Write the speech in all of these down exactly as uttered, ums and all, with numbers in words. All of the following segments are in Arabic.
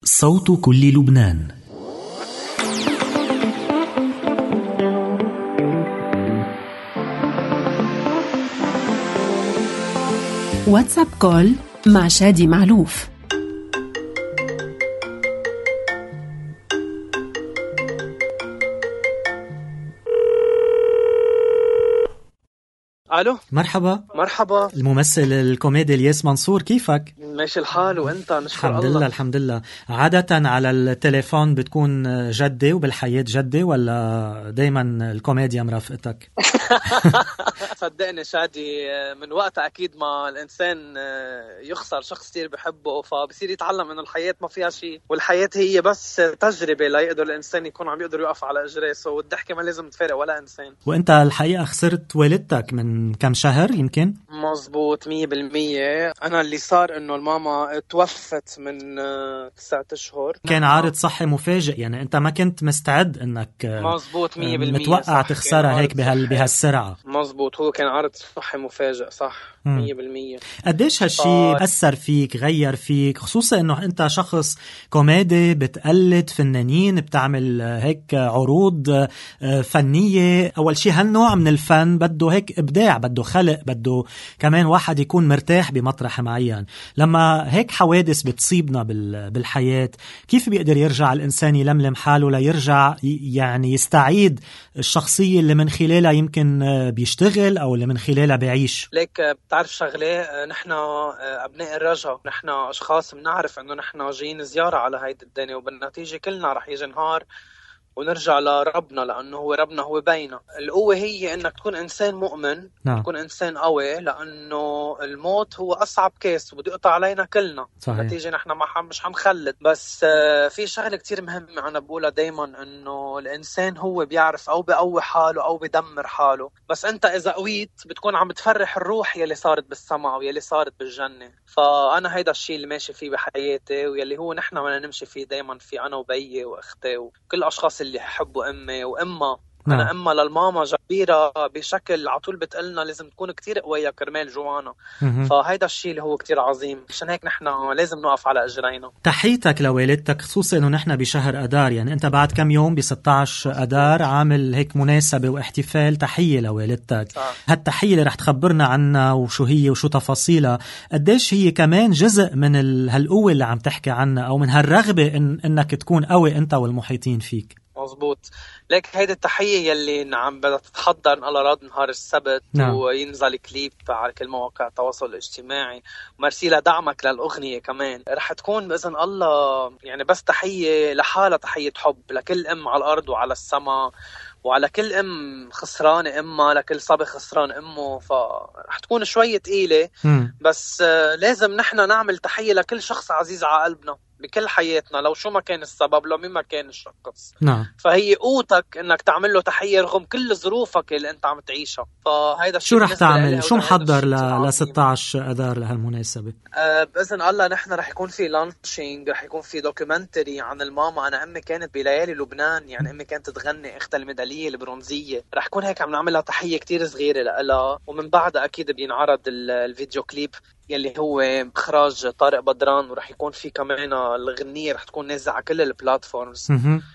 صوت كل لبنان. واتساب كول مع شادي معلوف. الو، مرحبا. مرحبا. الممثل الكوميدي الياس منصور، كيفك؟ ماشي الحال وانت؟ نشكر الحمد الله. لله الحمد لله. عادة على التليفون بتكون جدي وبالحياة جدي ولا دايما الكوميديا مرافقتك؟ صدقني شادي، من وقت اكيد ما الانسان يخسر شخص كثير بحبه فبصير يتعلم انه الحياة ما فيها شيء، والحياة هي بس تجربة ليقدر الانسان يكون عم يقدر يقف على اجراسه، والضحكة ما لازم تفارق ولا انسان. وانت الحقيقة خسرت والدتك من كم شهر يمكن؟ مزبوط مية بالمية. انا اللي صار انه الماما توفت من تسعة اشهر. كان عارض صحي مفاجئ، يعني انت ما كنت مستعد انك مزبوط مية بالمية متوقع تخسرها هيك بهال بهالسرعة. مزبوط، هو كان عارض صحي مفاجئ، صح مية بالمية. قديش هالشي أثر فيك، غير فيك، خصوصا انه انت شخص كوميدي بتقلد فنانين، بتعمل هيك عروض فنية. اول شي هالنوع من الفن بده هيك ابداع، بده خلق، بده كمان واحد يكون مرتاح بمطرح معين. لما هيك حوادث بتصيبنا بالحياة، كيف بيقدر يرجع الانسان يلملم حاله ليرجع يعني يستعيد الشخصية اللي من خلالها يمكن بيشتغل او اللي من خلالها بيعيش؟ ليك بتعرف شغلة، نحن أبناء الرجا، نحن أشخاص بنعرف أنه نحن جايين زيارة على هيدا الدنيا، وبالنتيجة كلنا رح يجي نهار ونرجع لربنا، لأنه هو ربنا هو بينا. القوة هي أنك تكون إنسان مؤمن، نعم. تكون إنسان قوي، لأنه الموت هو أصعب كيس وبده يقطع علينا كلنا. نتيجة نحن ما مش حنخلد. بس في شغلة كتير مهمة أنا بقولها دايما، أنه الإنسان هو بيعرف أو بيقوي حاله أو بيدمر حاله. بس أنت إذا قويت بتكون عم بتفرح الروح يلي صارت بالسماء ويلي صارت بالجنة. فأنا هيدا الشيء اللي ماشي فيه بحياتي، ويلي هو نحن بدنا نمشي فيه دايما، في أنا وبيي وأختي وكل أشخاص اللي يحبوا أمي وأمها. نعم. أنا أمها للماما جبيرة بشكل عطول، بتقلنا لازم تكون كتير قوية كرمال جوانا. فهيدا الشيء اللي هو كتير عظيم، عشان هيك نحن لازم نقف على أجرينا. تحيتك لوالدتك، خصوصا أنه نحن بشهر أدار، يعني أنت بعد كم يوم ب ستة عشر أدار عامل هيك مناسبة واحتفال. تحية لوالدتك. هالتحية اللي رح تخبرنا عنها وشو هي وشو تفاصيلها، قديش هي كمان جزء من هالقوة اللي عم تحكي عنها، أو من هالرغبة إن إنك تكون قوي أنت والمحيطين فيك. مظبوط. لك هيدا التحية يلي نعم بدها تتحضر على راد نهار السبت. نعم. وينزل كليب على كل مواقع التواصل الاجتماعي، ومرسي لدعمك للأغنية كمان. رح تكون بإذن الله يعني بس تحية لحالة، تحية حب لكل أم على الأرض وعلى السماء، وعلى كل أم خسران أمها، لكل صبي خسران أمه. فرح تكون شوية تقيلة، بس لازم نحن نعمل تحية لكل شخص عزيز على قلبنا بكل حياتنا، لو شو ما كان السبب، لو مين ما كان الشخص. نعم. فهي قوتك انك تعمل له تحية رغم كل ظروفك اللي انت عم تعيشها. فهيدا شو رح تعمل؟ شو محضر ل ستة عشر أذار لهالمناسبة؟ آه بإذن الله نحن رح يكون في لانشينج، رح يكون في دوكيومنتري عن الماما. انا امي كانت بليالي لبنان، يعني امي كانت تغني اختها الميدالية البرونزية. رح يكون هيك عم نعملها تحية كتير صغيرة لها، ومن بعدها اكيد بينعرض الفيديو كليب يلي هو إخراج طارق بدران، ورح يكون في كمان الغنية رح تكون نازلة على كل البلاتفورمز.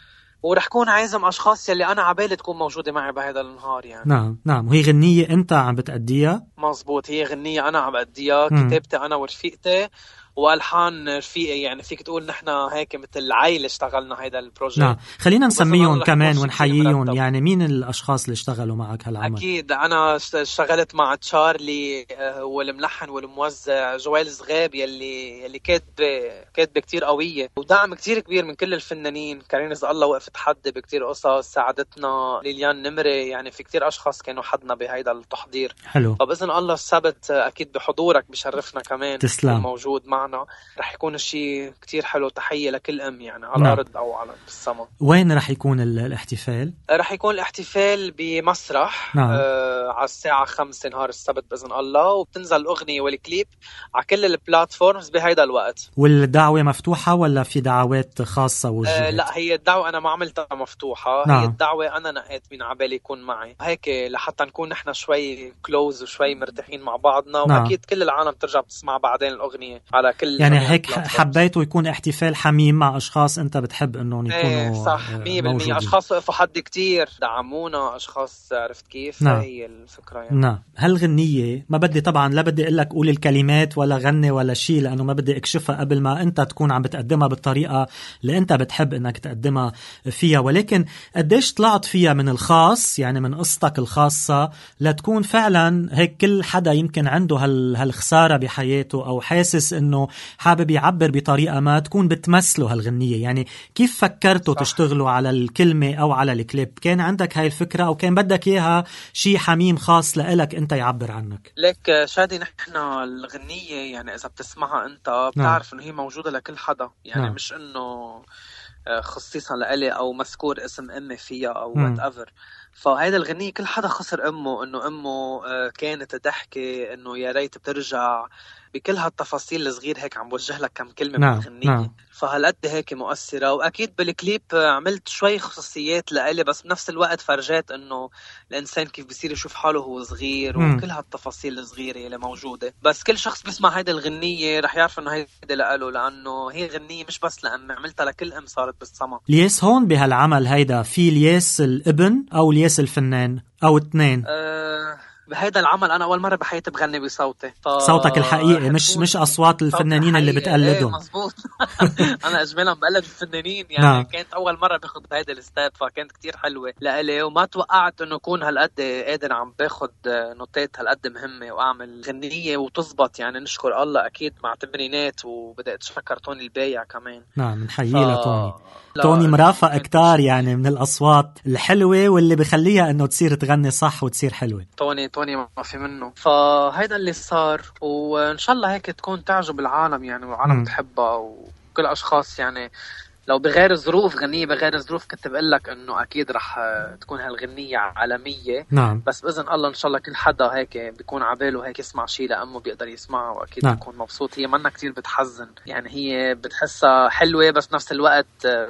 ورح كون عازم أشخاص يلي أنا عبالي تكون موجودة معي بهذا النهار يعني. نعم نعم. وهي غنية أنت عم بتأديها؟ مزبوط، هي غنية أنا عم بأديها، كتابتي أنا ورفيقتي، والحان رفيقي. يعني فيك تقول نحن هيك مثل عائلة اشتغلنا هيدا البروجيكت. نعم. خلينا نسميهم كمان ونحييهم، يعني مين الأشخاص اللي اشتغلوا معك هالعمل؟ أكيد أنا اشتغلت مع تشارلي والملحن والموزع جوال زغاب، يلي يلي كاتبة كاتبة كتير قوية، ودعم كتير كبير من كل الفنانين. كريم رزق الله وقفت حد بكتير قصص، ساعدتنا ليليان نمري، يعني في كتير أشخاص كانوا حدنا بهيدا التحضير. حلو. فبإذن الله السبت أكيد بحضورك بشرفنا كمان. تسلم. موجود معنا، رح يكون الشيء كتير حلو. تحية لكل أم يعني على نعم. الأرض أو على السماء. وين رح يكون الاحتفال؟ رح يكون الاحتفال بمسرح. نعم. آه على الساعة خمسة نهار السبت بإذن الله، وبتنزل الأغنية والكليب على كل البلاتفورمز بهيدا الوقت. والدعوة مفتوحة ولا في دعوات خاصة وجهت؟ آه لا، هي الدعوة أنا ما عملتها مفتوحة. نعم. هي الدعوة أنا نقيت من عبالي يكون معي هيك لحتى نكون نحن شوي كلوز وشوي مرتاحين مع بعضنا. نعم. وأكيد كل العالم ترجع بتسمع بعدين الأغنية على على كل يعني هيك حبيته يكون احتفال حميم مع اشخاص انت بتحب انهم يكونوا ايه صح مية بالمية. اشخاص وقفوا حد كتير دعمونا، اشخاص عرفت كيف. نعم. هي الفكره يعني. نعم. هالغنيه ما بدي طبعا لا بدي اقول لك قول الكلمات ولا غني ولا شيء، لانه ما بدي اكشفها قبل ما انت تكون عم بتقدمها بالطريقه اللي انت بتحب انك تقدمها فيها. ولكن قديش طلعت فيها من الخاص، يعني من قصتك الخاصه، لتكون فعلا هيك كل حدا يمكن عنده هال هالخساره بحياته او حاسس انه حابب يعبر بطريقه ما تكون بتمثله هالغنيه. يعني كيف فكرتوا صح. تشتغلوا على الكلمه او على الكليب؟ كان عندك هاي الفكره او كان بدك اياها شيء حميم خاص لإلك انت يعبر عنك؟ لك شادي نحن الغنيه يعني اذا بتسمعها انت بتعرف نعم. انه هي موجوده لكل حدا، يعني نعم. مش انه خصيصا لإلي او مذكور اسم امي فيها او وات ايفر. فهيدا الغنية كل حدا خسر أمه، إنه أمه كانت تحكي إنه يا ريت بترجع، بكل هالتفاصيل الصغير هيك عم بوجه لك كم كلمة نعم. من الغنية نعم. فهالقد هيك مؤثرة. وأكيد بالكليب عملت شوي خصوصيات لإلي، بس بنفس الوقت فرجات إنه الإنسان كيف بيصير يشوف حاله وهو صغير م. وكل هالتفاصيل الصغيرة اللي موجودة. بس كل شخص بيسمع هيدا الغنية رح يعرف إنه هيدا لقاله، لأنه هي غنية مش بس لأمي، عملتها لكل أم صارت بالسما. ليس هون بهالعمل هيدا في ليس الابن أو ليس الفنان أو اثنين؟ أه بهيدا العمل أنا أول مرة بحياتي بغني بصوتي. ف... صوتك الحقيقي مش مش أصوات الفنانين اللي بتقلدهم. ايه مزبوط. أنا أجمالا بقلد الفنانين يعني نعم. كانت أول مرة باخد هيدا الستاب، فكانت كتير حلوة لإلي، وما توقعت إنه أكون هالقد قادر عم باخد نوتات هالقد مهمة وأعمل غنية وتزبط. يعني نشكر الله أكيد مع تمرينات، وبدأت أتشكر توني البايع كمان. نعم نحيي ف... لتوني. توني مرافق كتار يعني من الأصوات الحلوة واللي بخليها إنه تصير تغني صح وتصير حلوة. توني توني ما في منه. فهيدا اللي صار، وإن شاء الله هيك تكون تعجب العالم يعني، والعالم تحبها وكل أشخاص. يعني لو بغير ظروف غنية بغير ظروف كنت بقول لك إنه أكيد رح تكون هالغنية عالمية نعم. بس بإذن الله إن شاء الله كل حدا هيك بيكون عباله هيك يسمع شيء لأمه بيقدر يسمعه، وأكيد نعم. بيكون مبسوط. هي منا كتير بتحزن يعني، هي بتحسها حلوة بس نفس الوقت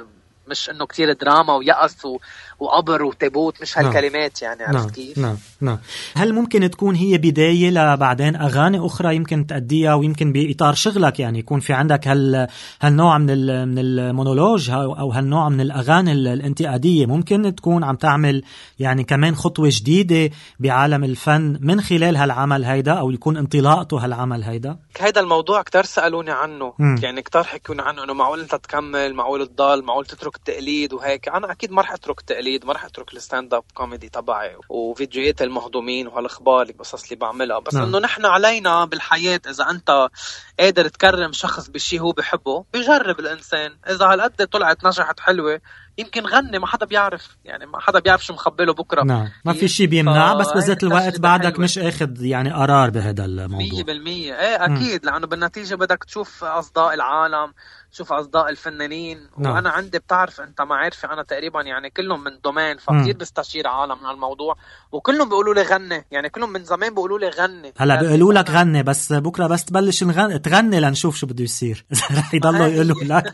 مش انه كتير دراما ويأس و... وقبر وتابوت، مش هالكلمات يعني. عرفت نعم. كيف؟ نعم نعم. هل ممكن تكون هي بداية لبعدين أغاني أخرى يمكن تأديها، ويمكن بإطار شغلك يعني يكون في عندك هال هالنوع من ال... من المونولوج أو هالنوع من الأغاني الانتقادية؟ ممكن تكون عم تعمل يعني كمان خطوة جديدة بعالم الفن من خلال هالعمل هيدا، أو يكون انطلاقته هالعمل هيدا؟ هيدا الموضوع كتير سألوني عنه م. يعني كتير حكوني عنه، إنه معقول أنت تكمل، معقول تضل، معقول تترك التقليد وهيك. أنا أكيد ما رح أترك التقليد، ما رح أترك الستاند اب كوميدي تبعي وفيديوهات المهضومين وهالأخبار القصص اللي بعملها. بس نعم. إنه نحن علينا بالحياة إذا أنت قادر تكرم شخص بشي هو بحبه بيجرب الإنسان. إذا هالقد طلعت نجحت حلوة يمكن غني، ما حدا بيعرف يعني، ما حدا بيعرف شو مخبله بكرة. نعم. ما في شيء بيمنع، بس بذات الوقت بعدك مش أخذ يعني قرار بهذا الموضوع. مية بالمية ايه أكيد م. لأنه بالنتيجة بدك تشوف أصداء العالم، شوف أصداء الفنانين. نعم. وأنا عندي بتعرف أنت معارفي أنا تقريبا يعني كلهم من دومين، فكتير بستشير عالم من هالموضوع، وكلهم بيقولوا لي غني يعني، كلهم من زمان بيقولوا لي غني. هلا بيقولوا لك غني، بس بكرة بس تبلش نغني تغني لنشوف شو بده يصير. رح يضلوا يقولوا لك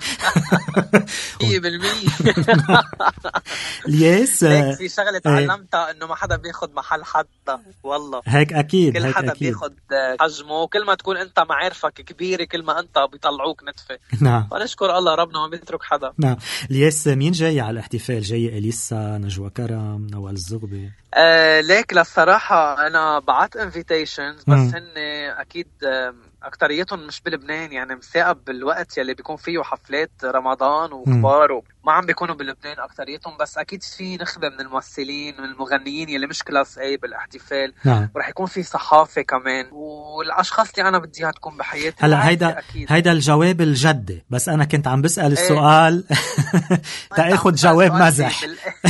مية بالمية. ليس هيك في شغلة تعلمتها إنه ما حدا بياخد محل حدا، والله هيك أكيد. كل هيك حدا أكيد. بياخد حجمه، وكل ما تكون أنت معارفك كبيرة كل ما أنت بيطلعوك نتفة. نعم. فنشكر الله ربنا ما بيترك حدا. نعم. ليس مين جاي على الاحتفال؟ جاي إليسا، نجوى كرم، نوال الزغبي؟ آه ليك للصراحة أنا بعت invitations بس م. هن أكيد أكتريتهم مش بلبنان، يعني مساقب بالوقت يلي بيكون فيه حفلات رمضان وكبار وما عم بيكونوا بلبنان أكتريتهم. بس أكيد في نخبة من الممثلين والمغنيين يلي مش كلاس A بالاحتفال. نعم. ورح يكون في صحافة كمان، والأشخاص اللي أنا بديها تكون بحياتي. هلا هيدا هيدا الجواب الجدي، بس أنا كنت عم بسأل السؤال تأخذ جواب مزح.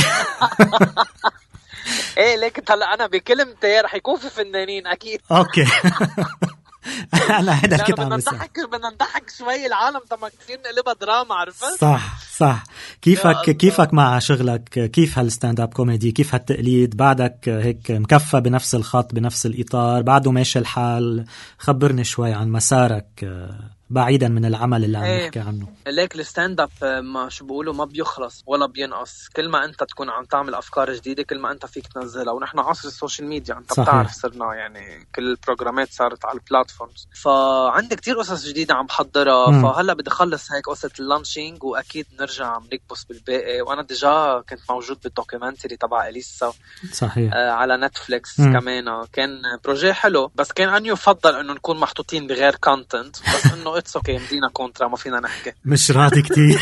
ايه ليك هلا أنا بكلمتي رح يكون في فنانين أكيد. أوكي. أنا هذا اللي كنت عم بسأل. بدنا نضحك شوي العالم تما كثير نقلبها دراما، عرفت؟ صح صح. كيفك كيفك مع شغلك؟ كيف هالستاند اب كوميدي؟ كيف هالتقليد؟ بعدك هيك مكفى بنفس الخط بنفس الإطار؟ بعده ماشي الحال؟ خبرني شوي عن مسارك بعيدا من العمل اللي عم ايه. نحكي عنه. ليك الستاند اب ما شو بيقولوا ما بيخلص ولا بينقص، كل ما انت تكون عم تعمل افكار جديده كل ما انت فيك تنزلها، ونحن عصر السوشيال ميديا انت صحيح. بتعرف صرنا يعني كل البروجرامات صارت على البلاتفورمز، فعندي كتير قصص جديده عم بحضرها. مم. فهلا بدي اخلص هيك قصه اللانشينج واكيد نرجع عم نكبس بالباقي، وانا ديجا كنت موجود بالدوكيومنتري تبع اليسا صحيح آه على نتفليكس. مم. كمان كان بروجي حلو، بس كان ان يفضل انه نكون محطوطين بغير كونتنت، بس انه اتس اوكي مدينا كونترا ما فينا نحكي. مش راضي كتير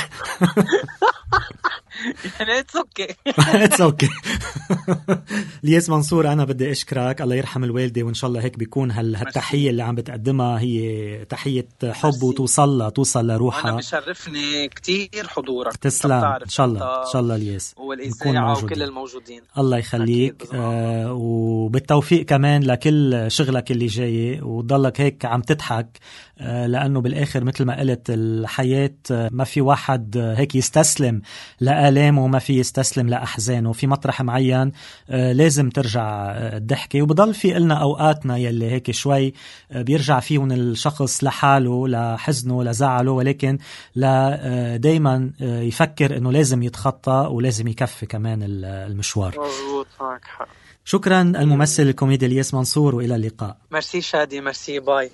يعني اتس اوكي اتس اوكي. الياس منصور انا بدي اشكرك، الله يرحم الوالده، وان شاء الله هيك بيكون هالتحيه اللي عم بتقدمها هي تحيه حب وتوصل لها توصل لروحها. انا بشرفني كتير حضورك. تسلم ان شاء الله ان شاء الله الياس والاذاعه وكل الموجودين. الله يخليك آه وبالتوفيق كمان لكل شغلك اللي جاي، وتضلك هيك عم تضحك آه لانه بالاخر مثل ما قلت الحياه ما في واحد هيك يستسلم لآلامه وما في يستسلم لأحزانه، في مطرح معين آه لازم ترجع الضحكة، وبضل في قلنا أوقاتنا يلي هيك شوي آه بيرجع فيهم الشخص لحاله لحزنه لزعله، ولكن لا دايما آه يفكر أنه لازم يتخطى ولازم يكفي كمان المشوار. مظبوط معك حق. شكرا الممثل الكوميدي الياس منصور، وإلى اللقاء. مرسي شادي، مرسي، باي.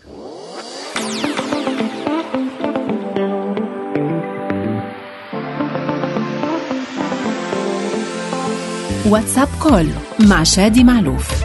واتساب كول مع شادي معلوف.